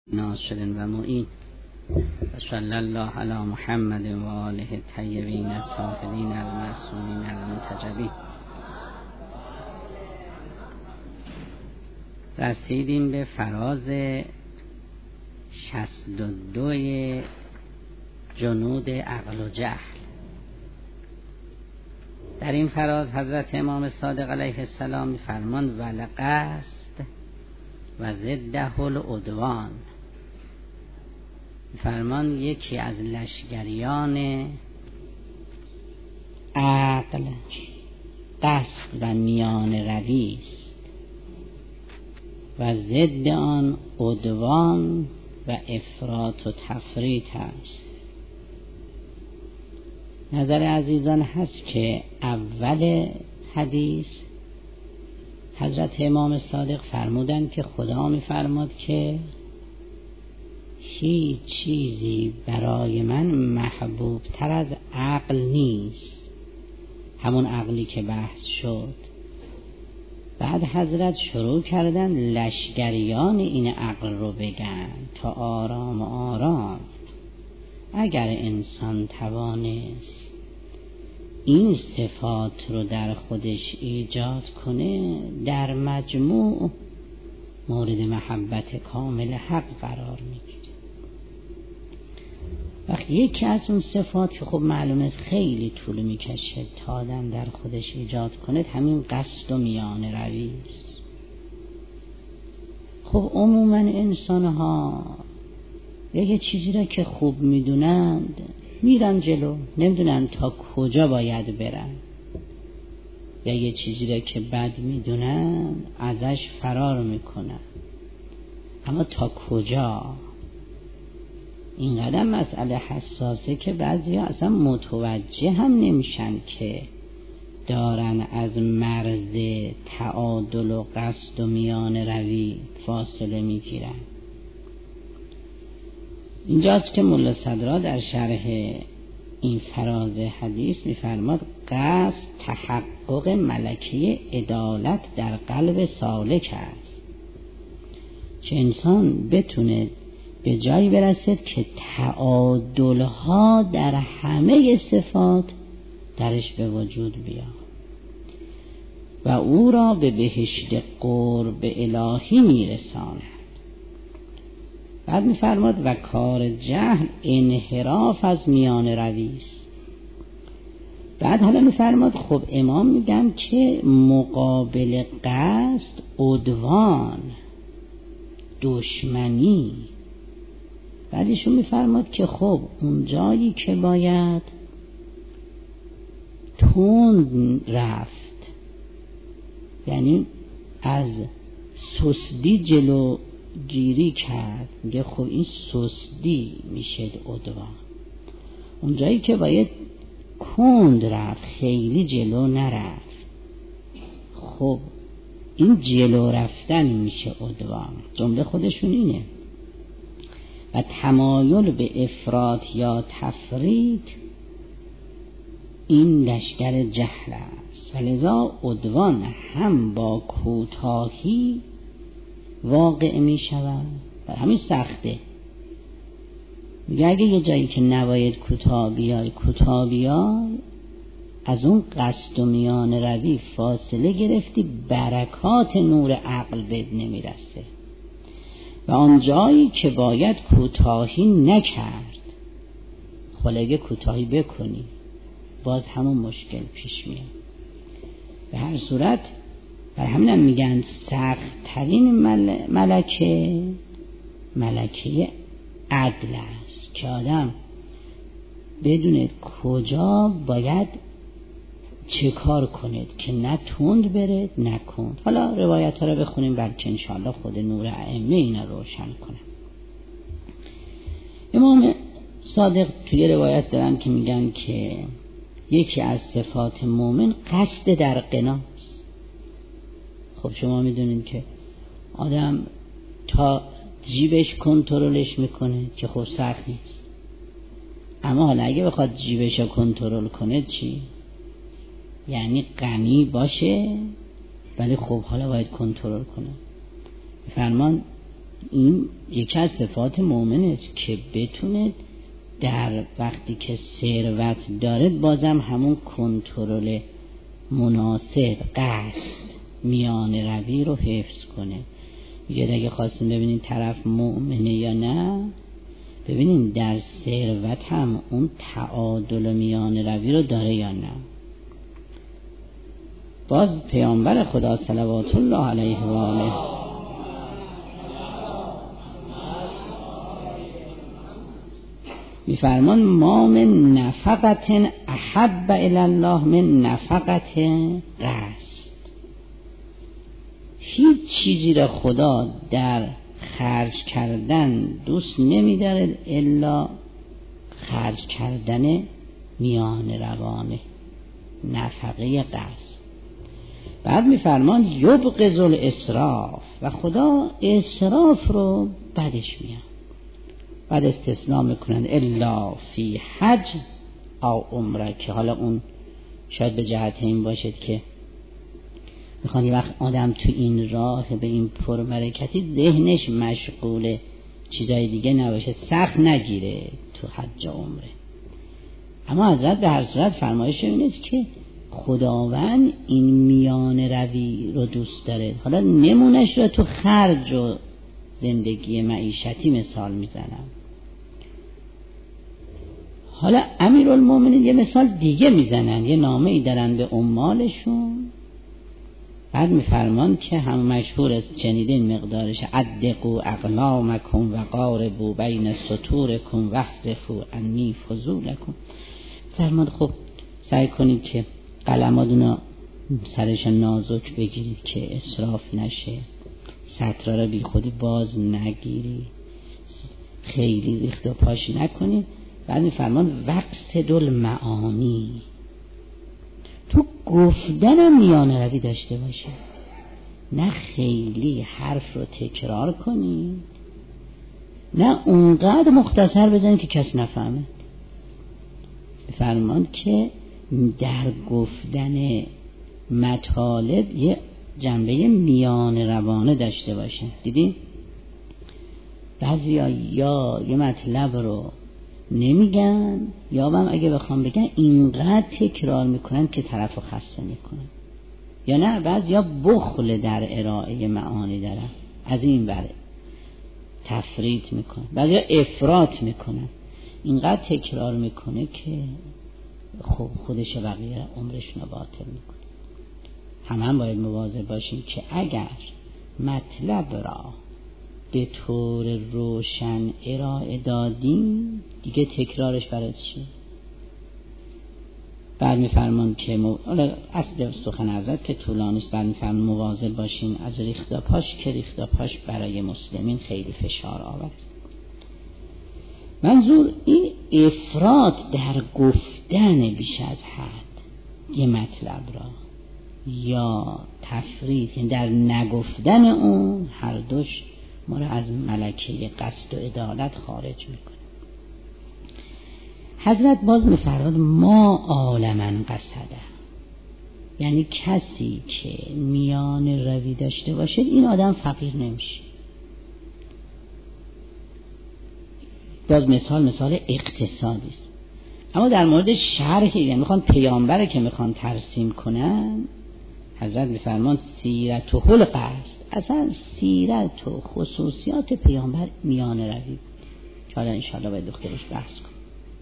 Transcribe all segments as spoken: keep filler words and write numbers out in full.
ناصر و معین و صلی الله علی محمد و آله الطیبین الطاهرین المعصومین المنتجبین. رسیدیم به فراز شصت و دو جنود عقل و جهل. در این فراز حضرت امام صادق علیه السلام می‌فرماند ولقصد و ضده العدوان. فرمان یکی از لشکریان عقل قصد و میان روی است و ضد آن عدوان و افراط و تفریط است. نظر عزیزان هست که اول حدیث حضرت امام صادق فرمودند که خدا می‌فرماد که هیچ چیزی برای من محبوب تر از عقل نیست، همون عقلی که بحث شد. بعد حضرت شروع کردن لشکریان این عقل رو بگن تا آرام آرام اگر انسان توانست این صفات رو در خودش ایجاد کنه در مجموع مورد محبت کامل حق قرار میگیره. وقتی یکی از اون صفات که خب معلومه خیلی طول میکشه تا آدم در خودش ایجاد کنه همین قصد و میان روی است. خب عموما انسان ها یه چیزی را که خوب میدونند میرن جلو، نمیدونن تا کجا باید برن، یا یه چیزی را که بد میدونن ازش فرار میکنن، اما تا کجا؟ این قدم مسئله حساسه که بعضی ها اصلا متوجه هم نمیشن که دارن از مرز تعادل و قصد و میان روی فاصله میگیرن. اینجاست که ملا صدرا در شرح این فراز حدیث میفرماد قصد تحقق ملکه عدالت در قلب سالک است، که انسان بتونه به جایی برسد که تعادلها در همه صفات درش به وجود بیاد و او را به بهشت قرب الهی میرساند. بعد میفرماد و کار جهل انحراف از میان روی است. بعد حالا میفرماد خب امام میگن که مقابل قصد عدوان، دشمنی. بعدشون میفرماد که خب اون جایی که باید تند رفت، یعنی از سستی جلو گیری کرد، میگه خب این سستی میشه عدوان. اون جایی که باید کند رفت، خیلی جلو نرفت، خب این جلو رفتن میشه عدوان. جمله خودشون اینه. و تمایل به افراط یا تفریط این لشکر جهل است، ولذا عدوان هم با کوتاهی واقع می شود و همین سخته. میگه اگه یه جایی که نباید کوتاه بیای کوتاه بیای، از اون قصد و میان روی فاصله گرفتی، برکات نور عقل بهت نمیرسه. و آن جایی که باید کوتاهی نکرد، خلاگه کوتاهی بکنی باز همون مشکل پیش میاد. به هر صورت بر همین میگن سخت ترین مل... ملکه ملکه عدل است، که آدم بدونه کجا باید چه کار کنید که نه تند برید نه کند. حالا روایت ها رو بخونیم بلکه انشاءالله خود نور ائمه اینا روشن کنه. امام صادق توی روایت دارن که میگن که یکی از صفات مومن قصد در قناست. خب شما میدونید که آدم تا جیبش کنترلش میکنه که خب سخت نیست، اما حالا اگه بخواد جیبش رو کنترل کنه چی؟ یعنی غنی باشه ولی خب حالا باید کنترل کنه. فرمان این یکی از صفات مؤمن است که بتونه در وقتی که ثروت داره بازم همون کنترل مناسب، قصد، میان روی رو حفظ کنه. یه اگه خواستیم ببینین طرف مؤمنه یا نه، ببینین در ثروت هم اون تعادل میان روی رو داره یا نه. باز پیامبر خدا صلوات الله علیه و آله میفرمان ما من نفقت احب الی الله من نفقت قصد. هیچ چیزی را خدا در خرج کردن دوست نمی‌داره الا خرج کردن میان روانه، نفقه قصد. بعد میفرمان یبغض الاسراف، و خدا اسراف رو بدش میاد. بعد استثناء میکنن الا فی حج او عمره، که حالا اون شاید به جهت این باشد که میخوان یه وقت آدم تو این راه به این پرمرکتی ذهنش مشغول چیزای دیگه نباشه، سخت نگیره تو حج و عمره. اما حضرت به هر صورت فرمایش این است که خداوند این میان روی رو دوست داره. حالا نمونش رو تو خرج و زندگی معیشتی مثال میزنم. حالا امیرالمومنین یه مثال دیگه میزنن، یه نامه ای دارن به عمالشون، بعد میفرمان که هم مشهور است چنیدین مقدارش، ادقوا اقلامکم و قاربوا بین سطورکم واحذفوا عنی فضولکم. فرمان خب سعی کنید که قلماتونو سرش نازک بگیرید که اسراف نشه، سطرها رو بی خودی باز نگیری، خیلی ریخت و پاش نکنید. بعد میفرمان وقصد المعانی، تو گفتنم میانه روی داشته باشه، نه خیلی حرف رو تکرار کنید، نه اونقدر مختصر بزنید که کس نفهمه. فرمان که در گفتن مطالب یه جنبه میان روانه داشته باشه. دیدی بعضی ها یا یه مطلب رو نمیگن، یا هم اگه بخوام بگن اینقدر تکرار میکنن که طرف رو خسته میکنن، یا نه بعضی ها بخل در ارائه معانی دارن، از این بره تفرید میکنن، بعضی ها افراط میکنن، اینقدر تکرار میکنه که خب خودش بقیه عمرشون رو باطل میکنه. هم هم باید مواظب باشیم که اگر مطلب را به طور روشن ارائه دادیم دیگه تکرارش برای چی؟ بعد میفرمان که مو... اصل سخن حضرت که طولانی است، بعد میفرمان مواظب باشین از ریختا پاش، که ریختا پاش برای مسلمین خیلی فشار آورد. منظور این افراط در گفتن بیش از حد یه مطلب را، یا تفرید در نگفتن اون، هر دوش ما را از ملکه قصد و عدالت خارج میکنه. حضرت باز میفرماد ما عالمن قصده، یعنی کسی که میان روی داشته باشه این آدم فقیر نمیشه. باز مثال مثال اقتصادی است. اما در مورد شرحی، یعنی میخوان پیامبره که میخوان ترسیم کنن، حضرت میفرمان سیرت و خلق است. اصلا سیرت و خصوصیات پیامبر میان روی، حالا انشاءالله باید دخترش بحث کنم.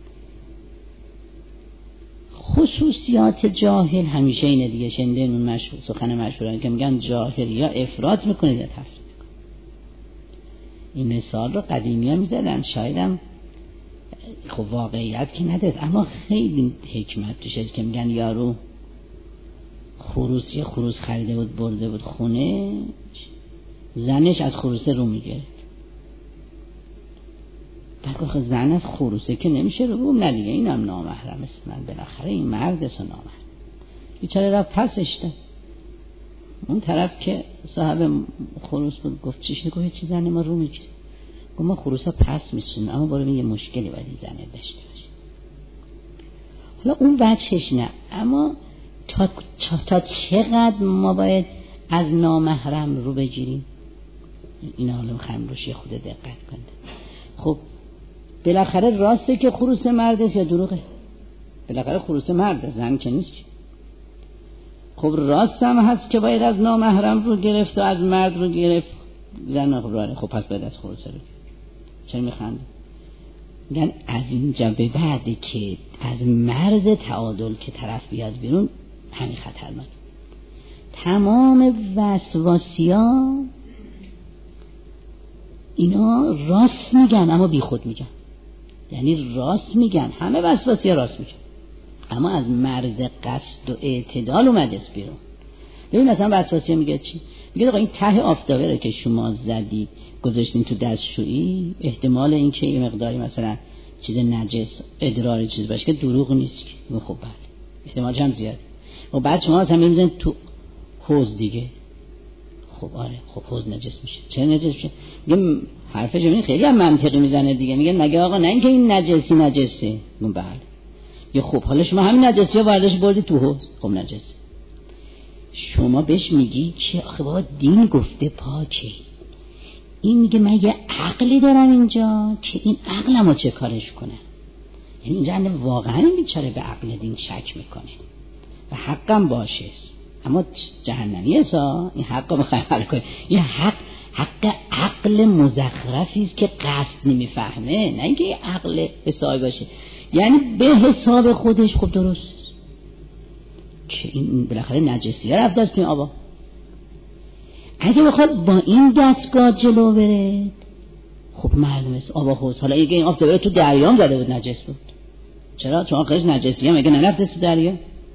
خصوصیات جاهل همیشه اینه دیگه، شنیدین اون مشهور سخن مشهورن که میگن جاهل یا افراط میکنه یا تفرید میکنه. این مثال رو قدیمی ها میزدن، شایدم خب واقعیت که نداد، اما خیلی حکمت توشه که میگن یارو خروس یه خروس خریده بود برده بود خونه، زنش از خروسه رو میگرفت. بعد که زن از خروسه که نمیشه رو بوم، نه دیگه اینم نامحرم است، من بالاخره این مرد است و نامحرم. بیچاره رفت پسش داد. اون طرف که صاحب خروس بود گفت چیش نگوه چی زن ما رو میگیره؟ گفت ما خروسا پس میسونیم، اما برای یه مشکلی باید این زنه داشته باشه. حالا اون بچهش نه، اما تا, تا, تا چقدر ما باید از نامحرم رو بگیریم؟ اینا حالا میخوایم روش خود دقت کنید. خب بالاخره راسته که خروس مرده یا دروغه؟ بالاخره خروس مرده، زن که نیست. خب راست هم هست که باید از نامحرم رو گرفت و از مرد رو گرفت، زن خب راه. خب پس باید از خروس رو گرفت. چرا میخنده؟ میگن از اینجا به بعد که از مرز تعادل که طرف بیاد بیرون همین خطرناک. تمام وسواسیا اینا راست میگن اما بی خود میگن، یعنی راست میگن، همه وسواسیا راست میگن اما از مرز قصد و اعتدال اومده بیرون. ببین مثلا وسواسیا میگه چی؟ میگه آقا این ته آفتابه رو که شما زدید گذاشتین تو دستشویی، احتمال این که یه مقداری مثلا چیز نجس ادرار چیز باشه که دروغ نیست. میگه خب بله احتمالش هم زیاده. و بعد شما مثلا میذارین تو حوض دیگه، خب آره خب حوض نجس میشه. چرا نجس میشه؟ میگه حرف جمعی خیلی هم منطقی میزنه دیگه. میگه مگه آقا نه اینکه این نجسی نجسه؟ میگه بله. یا خب حالا شما همین نجسی ها برداشت بردی تو حوض، خب نجس. شما بهش میگی که آخه بابا دین گفته پاکه. این میگه من یه عقلی دارم اینجا که این عقلمو چه کارش کنه. یعنی اینجا واقعا این بیچاره به عقل دین شک میکنه و حقم باشه، اما جهنمیه سا این حقا میخواه حل کنه. این حق حق عقل مزخرفی است که قصد نمیفهمه، نه اینکه یه عقل حسابی باشه. یعنی به حساب خودش خب درست که این بالاخره نجسیه رفت از توی آبا. اگه بخواد با این دستگاه جلو بره خب معلومه است آبا حوض. حالا اگه این آب بره تو دریام زده بود نجس بود. چرا؟ چون آخرش نجسیه مگه نرفته تو دریا؟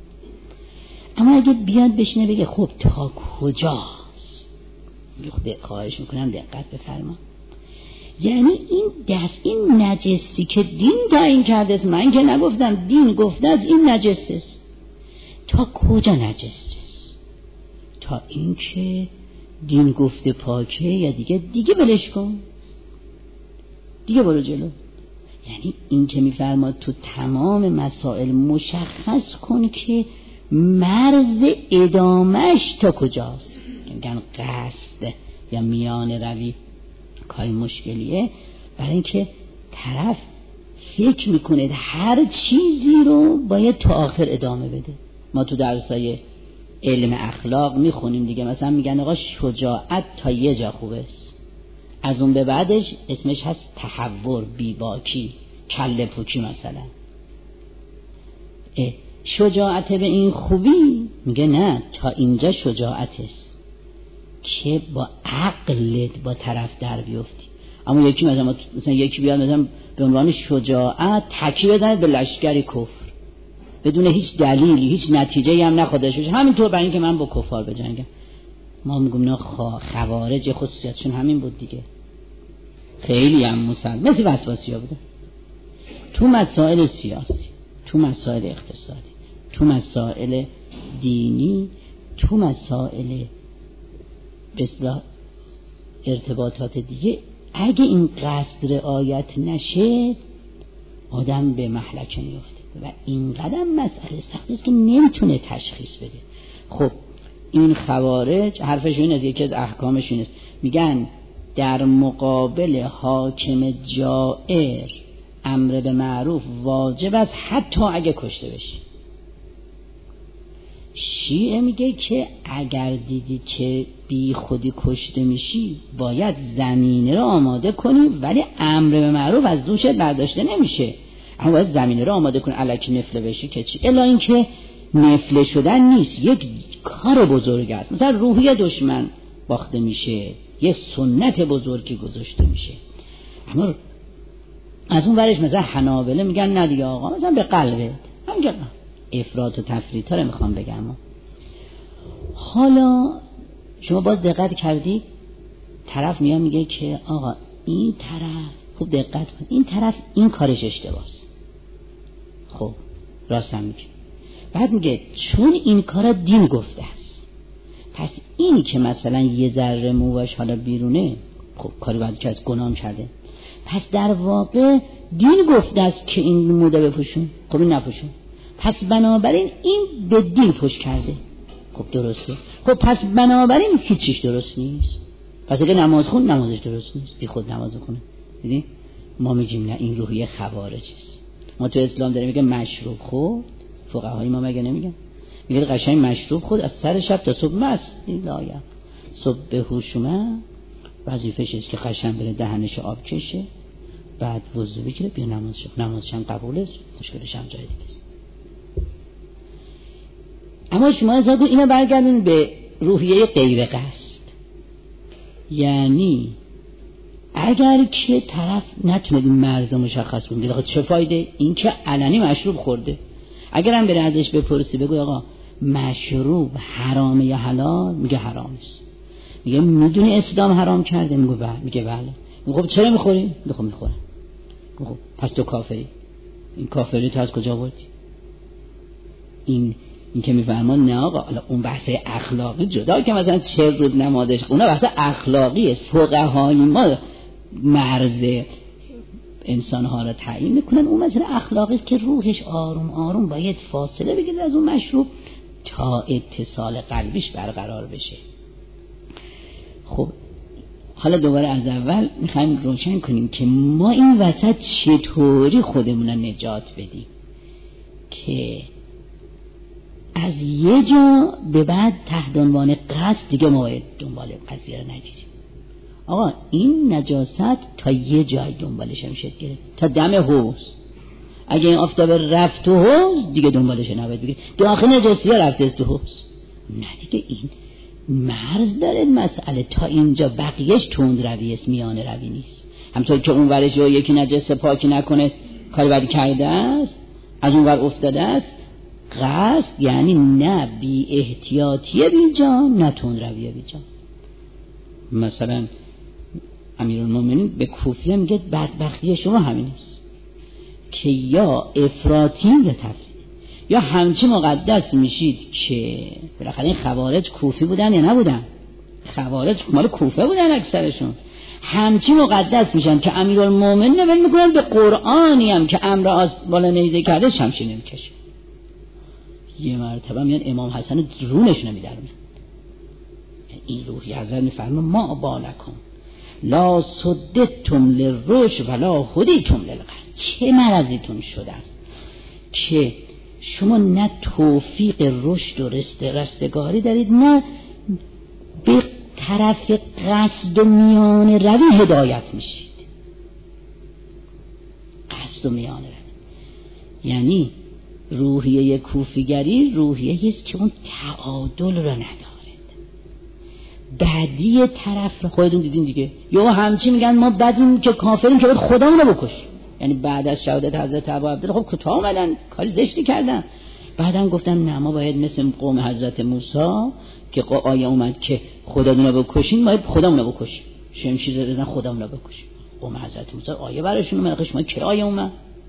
اما اگه بیاد بشینه بگه خب تا کجاست، خود خواهش میکنم دقت بفرما، یعنی این دست این نجسی که دین تعیین کرده است، من که نگفتم، دین گفته از این نجس است، تا کجا نجس است؟ تا این که دین گفته پاکه یا دیگه دیگه بلش کن، دیگه برو جلو. یعنی این که میفرماد تو تمام مسائل مشخص کن که مرز ادامش تا کجاست. میگن قصد یا میان روی کاری مشکلیه، برای اینکه طرف فکر میکنه هر چیزی رو باید تا آخر ادامه بده. ما تو درسای علم اخلاق میخونیم دیگه، مثلا میگن آقا شجاعت تا یه جا خوبه است، از اون به بعدش اسمش هست تحور، بیباکی، کله پوکی. مثلا شجاعت به این خوبی میگه نه تا اینجا شجاعت است که با عقلت با طرف در بیفتی. اما یکی مثلا مثلا یکی بیاد مثلا به عنوان شجاعت تکی بزنه به لشکر کفر بدون هیچ دلیلی، هیچ نتیجه‌ای هم نه خودش بشه، همینطور برای اینکه من با کفار بجنگم. ما میگم نه خوارج خصوصیتشون همین بود دیگه، خیلی هم مسلم مثل وسواسی‌ها بوده تو مسائل سیاسی، تو مسائل اقتصادی، تو مسائل دینی، تو مسائل بسیار ارتباطات دیگه. اگه این قصد رعایت نشه آدم به مهلکه میفته و این قدم مسئله سختی است که نمیتونه تشخیص بده. خب این خوارج حرفش این از یکی از احکامش این است، میگن در مقابل حاکم جائر امر به معروف واجب است حتی اگه کشته بشی. شیعه میگه که اگر دیدی که بی خودی کشته میشی باید زمینه رو آماده کنی، ولی امر به معروف از دوش برداشته نمیشه، اما باید زمینه رو آماده کنی. الکی نفله بشی که چی؟ الا این که نفله شدن نیست، یک کار بزرگ است. مثلا روحی دشمن باخته میشه، یه سنت بزرگی گذاشته میشه. اما از اون ورش مثلا حنابله میگن نه دیگه آقا، مثلا به قلبت هم گرم افراط و تفریط ها رو میخوام بگم. حالا شما باز دقت کردی طرف میاد میگه که آقا این طرف خوب دقت کن، این طرف این کارش اشتباهه. خب راست هم میگه. بعد میگه چون این کارا دین گفته است، پس اینی که مثلا یه ذره موهاش حالا بیرونه، خب کاری بعد که از گناه کرده، پس در واقع دین گفته است که این موده بپوشون، خب این نپوشون، پس بنابراین این به دین پشت کرده. خب درسته. خب پس بنابراین هیچیش درست نیست. پس اگه نماز خون نمازش درست نیست، بی خود نماز خونه. دیدی ما میگیم نه این روحیه خوارج است. ما تو اسلام داریم میگه مشروب خورد، فقهای ما مگه نمیگن؟ میگه قشنگ مشروب خورد از سر شب تا صبح مست لایا صبح به هوش اومد، وظیفه‌ش است که قشنگ بره دهنش آب کشه، بعد وضو بگیره بیا نماز شد. نمازش هم قبول است، مشکلش هم جای دیگه است. اما شما حساب کن اینو برگردون به روحیه غیر قصد. یعنی اگر که طرف نتونه این مرز مشخص کنه، آقا چه فایده این که علنی مشروب خورده، اگر هم بره ازش بپرسی بگو آقا مشروب حرامه یا حلال، میگه حرام است. میگه میدونی اسلام حرام کرده؟ میگه بله. میگه بله. میگه خب چرا میخوری؟ میگه خب میخورم. خب پس تو کافری. این کافری تو از کجا آوردی؟ این این که میفرمان نه آقا، حالا اون بحث اخلاقی جدا که مثلا چه روز نمازش، اون بحث اخلاقیه. فقهای ما مرز انسان‌ها را تعیین میکنن، اون مسئله اخلاقی است که روحش آروم آروم باید فاصله بگیره از اون مشروب تا اتصال قلبیش برقرار بشه. خب حالا دوباره از اول میخوایم روشن کنیم که ما این وسط چطوری خودمون رو نجات بدیم که از یه جا به بعد تحت عنوان قصد دیگه ما باید دنبال قضیه رو نگیریم. آقا این نجاست تا یه جای دنبالش میشه گرفت، تا دم حوض. اگه این آفتاب رفت تو حوض دیگه دنبالش نباید بگیر داخل نجاسی ها رفته است تو حوض. نه دیگه این مرز داره مسئله، تا اینجا بقیهش تند روی است، میانه روی نیست. همطور که اون ورش رو یکی نجاسه پاکی نکنه کار بدی کرده است، از اون ور افتاده است. قصد یعنی نه بی احتیاطی بی جان، نه تند روی بی جان. مثلا امیرالمومنین به کوفیه میگه بدبختی شما همین است که یا افراطی یا تفرید، یا همچی مقدس میشید که بالاخره این خوارج کوفی بودن یا نبودن؟ خوارج مال کوفه بودن اکثرشون. همچی مقدس میشن که امیرالمومنین رو ول میکنن به قرآنی هم که امر از بالا نیزه کرده شمشیر نمیکشه. یه مرتبه میان امام حسن رونش نمیدرمن. این روحی حضرت میفرمه ما بالکم لا صدتم للرشد ولا هدیتم للغی. چه مرضیتون شده است که شما نه توفیق رشد و رست رستگاری دارید، نه به طرف قصد و میان روی هدایت میشید. قصد و میان روی یعنی روحیه کوفیگری روحیه است که اون تعادل را نداره. بدی طرف را خودتون دیدین دیگه، یا همچی میگن ما بدیم که کافریم که باید خودمون رو بکشیم. یعنی بعد از شهادت حضرت ابو عبدالله خب کتا اومدن کاری زشتی کردن، بعدم گفتن نه ما باید مثل قوم حضرت موسی که آیه اومد که خودمون رو بکشین، باید خودمون رو بکشیم، شمشیر بزن خودمون رو بکشیم. قوم حضرت موسی آیه براشون اومد، شما که آیه اومد.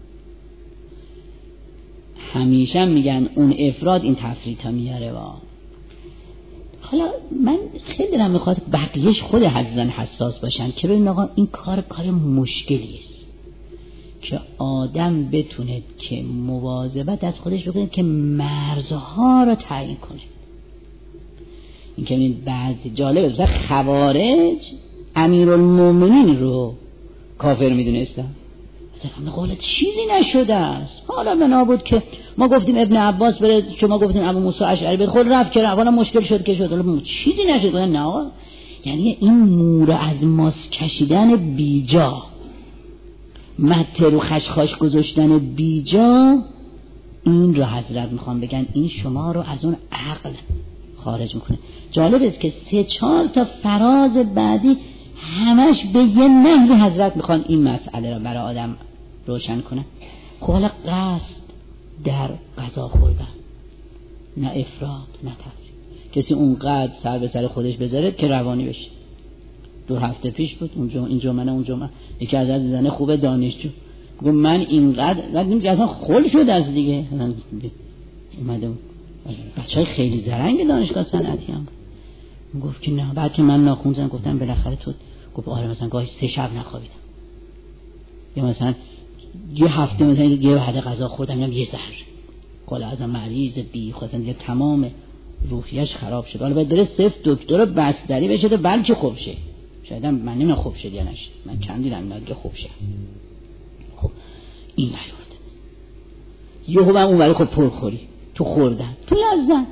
همیشه میگن اون افراد این تفریطا میاره. و حالا من خیلی دلم میخواد بقیهش خود حضرتن حساس باشن که ببین آقا این کار کار مشکلی است که آدم بتونه که مواظبت از خودش بکنه که مرزها رو تعیین کنه. این که این بعد جالبه مثلا خوارج امیرالمومنین رو کافر میدونستن، مثلا قولت چیزی نشده است. حالا بنا بود که ما گفتیم ابن عباس بره، شما گفتین ابو موسی اشعری بره، خود رفت که حالا مشکل شد که شد، حالا چیزی نشده. نه آقا، یعنی این مور از ماس کشیدن بیجا، متر و خشخاش گذاشتن بیجا، این رو حضرت میخوام بگن این شما رو از اون عقل خارج میکنه. جالب است که سه چهار تا فراز بعدی همش به یه نحوی حضرت میخوان این مسئله رو برای آدم روشن کنه. خب حالا قصد در غذا خوردن، نه افراط نه تفریط. کسی اونقدر سر به سر خودش بذاره که روانی بشه. دو هفته پیش بود اونجا اینجا من اونجا من یکی از زنه خوبه دانشجو گفت من اینقدر بعد که اصلا خل شد از دیگه اومده بچهای خیلی زرنگ دانشگاه صنعتی هم گفت که نه. بعد که من ناخون زدم گفتم بالاخره تو، گفت آره مثلا گاهی سه شب نخوابیدم، یا مثلا یه هفته مثلا یه وعده غذا خوردم اینم یه ذره حالا ازم مریض بی خودم دیگه تمام روحیش خراب شد. حالا باید بره صفر دکتر بستری بشه تا بلکه خوب شه. شاید من نمیدونم خوب شد یا نشد، من کم دیدم اینا دیگه خوب شد. خب این نیورد یهو من اون ولی خب پرخوری تو خوردن تو لذت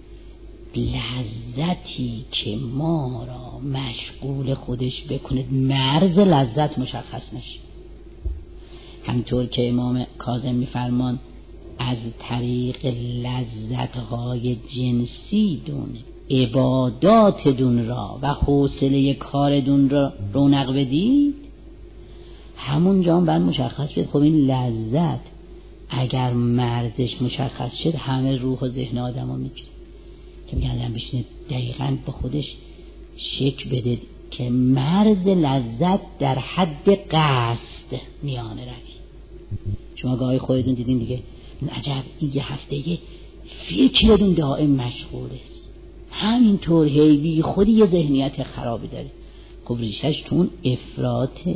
لذتی که ما را مشغول خودش بکنه مرز لذت مشخص نشه. همطور که امام کاظم میفرمان از طریق لذت‌های جنسی دون عبادات دون را و حوصله کار دون را رونق بدید، همون جا هم باید مشخص شد خب این لذت اگر مرزش مشخص شد همه روح و ذهن آدم ها میگیره که میگن آدم بشینه دقیقاً به خودش شک بده که مرز لذت در حد قصد میانه روی. شما گاهی خودتون دیدین دیگه عجب این یه هفته یه فکرتون دائم مشغول است، همینطور هیوی خودی یه ذهنیت خرابی داره. خب ریشش تو اون افراطه،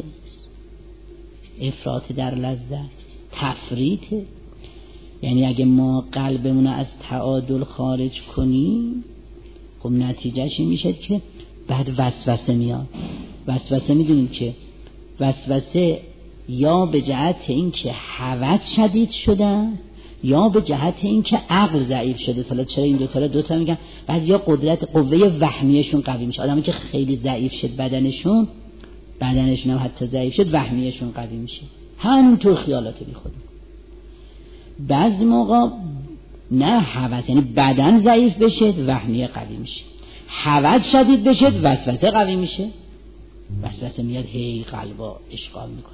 افراط در لذت، تفریطه. یعنی اگه ما قلبمون از تعادل خارج کنیم خب نتیجهش این میشه که بعد وسوسه میاد. وسوسه میدونیم که وسوسه یا به جهت این که هوس شدید شده یا به جهت این که عقل ضعیف شده. حالا چرا این دو تا دو تا میگم؟ بعضیا قدرت قوه وهمیشون قوی میشه. آدمی که خیلی ضعیف شد بدنشون بدنشون هم حتی ضعیف شد وهمیشون قوی میشه. همینطور خیالات بی خود. بعضی موقع نه هوس یعنی بدن ضعیف بشه وهمیه قوی میشه، هوس شدید بشه وسوسه قوی میشه، وسوسه میاد هی قلبا اشغال میکنه.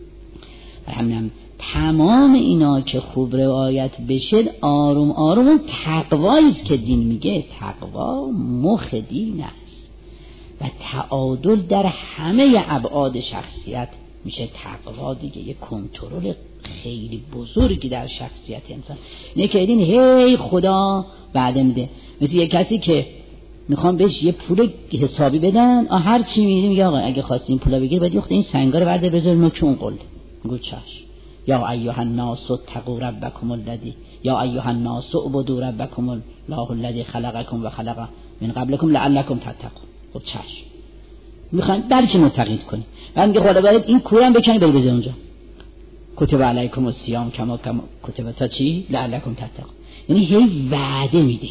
و همینم تمام اینا که خوب رعایت بشه آروم آروم اون تقوایی که دین میگه تقوا مخ دین است و تعادل در همه ابعاد شخصیت میشه تقوا دیگه. یه کنترل خیلی بزرگی در شخصیت انسان اینه که این هی خدا وعده میده. مثل یه کسی که میخوام بهش یه پول حسابی بدن آ هر چی میگه میگه آقا اگه خواستی این پولا بگیر باید یخت این سنگا رو برده بذار نوک اون قلده. میگه چش. یا ایها الناس اتقوا ربکم الذی یا ایها الناس اعبدوا ربکم الله الذی خلقکم و خلق من قبلکم لعلکم تتقون. خب چش. میخوان در چی متقید کنی؟ بعد میگه خدا باید این کورم بکنی بری بذار اونجا. کتب علیکم الصیام کما کتب تا چی؟ لعلکم تتقون. یعنی هی وعده میده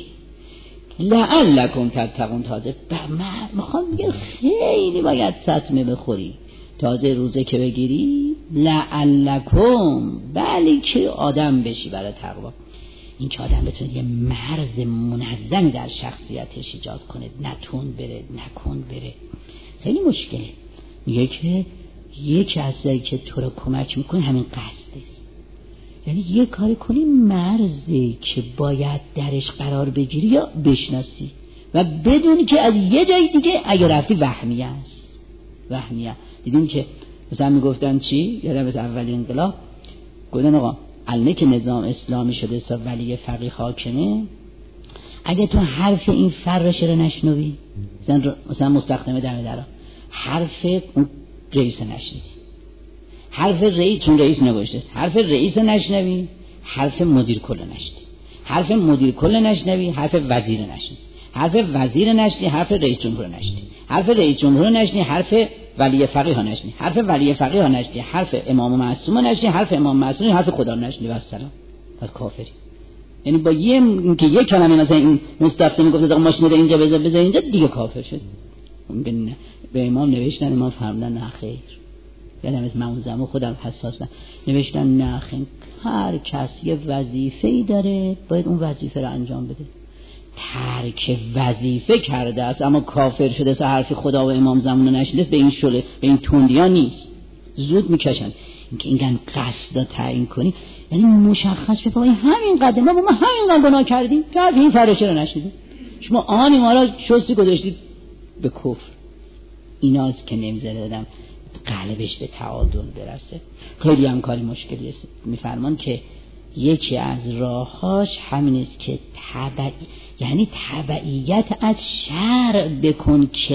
لعلکم تتقون. تازه من میخوام میگه خیلی باید سطمه بخوری تازه روزه که بگیری لعلکم بلی که آدم بشی برای تقوا. این که آدم بتونه یه مرز منظمی در شخصیتش ایجاد کنه، نتون بره نکن بره. خیلی مشکله. میگه که یکی از چیزایی که تو رو کمک میکنه همین قصد است. یعنی یه کاری کنی مرزی که باید درش قرار بگیری یا بشناسی و بدونی که از یه جای دیگه اگه رفتی وهمیه است. وهمیه. دیدیم که مثلا میگفتن چی؟ یادم از اول انقلاب گفتن آقا الان که نظام اسلامی شده سا ولی فقیه حاکمه اگه تو حرف این فرش رو نشنوی مثلا مثلا مستخدمه دم درا حرف اون رئیس نشنوی، حرف رئیس چون رئیس نگوشته حرف رئیس نشنوی، حرف مدیر کل نشنوی، حرف مدیر کل نشنوی، حرف وزیر نشنوی، حرف وزیر نشنوی، حرف رئیس جمهور نشنوی، حرف رئیس جمهور نشنوی، حرف ولی فقیه ها نشنوی، حرف ولی فقیه ها نشنوی، حرف امام معصوم نشنوی، حرف امام معصوم، حرف خدا نشنوی. والسلام. پس کافری. یعنی با یه که یک کلمه مثلا این مستفتن گفت آقا ماشین رو اینجا بذار بذار اینجا دیگه کافر شد. به امام نوشتن امام فرمودن نه خیر. یادم از من زمان خودم حساس بودم نوشتن نه خیر هر کس یه وظیفه‌ای داره باید اون وظیفه رو انجام بده. ترک وظیفه کرده است اما کافر شده است حرف خدا و امام زمان نشنیده به این شله به این توندیا نیست. زود میکشن اینکه اینگن قصد تعیین کنی یعنی مشخص بشه همین قدم ما ما همین گناه کردیم که این فرشه رو نشنیدیم شما آنی ما را شستی گذاشتید به کفر. ایناست که نمیذاره دادم قلبش به تعادل برسه. خیلی هم کاری مشکلی است. میفرمان که یکی از راهاش همین است که تبع یعنی تبعیت از شرع بکن که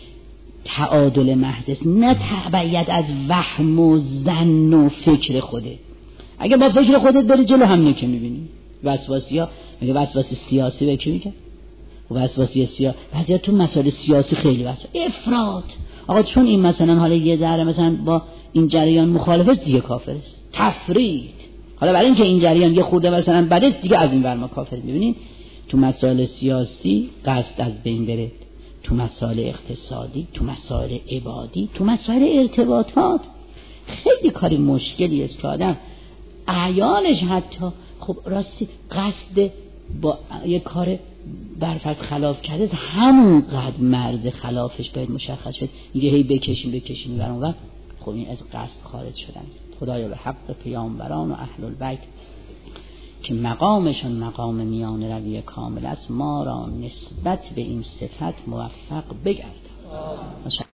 تعادل محض است، نه تبعیت از وهم و ظن و فکر خوده. اگه با فکر خودت بری جلو همینه که میبینی. وسواسی ها میگه وسواسی سیاسی به کی میگه؟ وسواسی سیاسی بعضیا تو مسائل سیاسی خیلی وسواس افراط آقا چون این مثلا حالا یه ذره مثلا با این جریان مخالف است دیگه کافر است. تفرید. حالا برای اینکه این جریان یه خورده مثلا بده دیگه از این ور ما کافر. ببینید تو مسائل سیاسی قصد از بین بره، تو مسائل اقتصادی، تو مسائل عبادی، تو مسائل ارتباطات خیلی کاری مشکلی است که آدم اعیانش حتی خب راستی قصد با یه کار برفرض خلاف کرده همون قد مرد خلافش باید مشخص شد. میگه هی بکشیم بکشیم برام و خب این از قصد خارج شدن. خدایا به حق پیامبران و اهل البیت که مقامشون مقام میان روی کامل است ما را نسبت به این صفت موفق بگردان.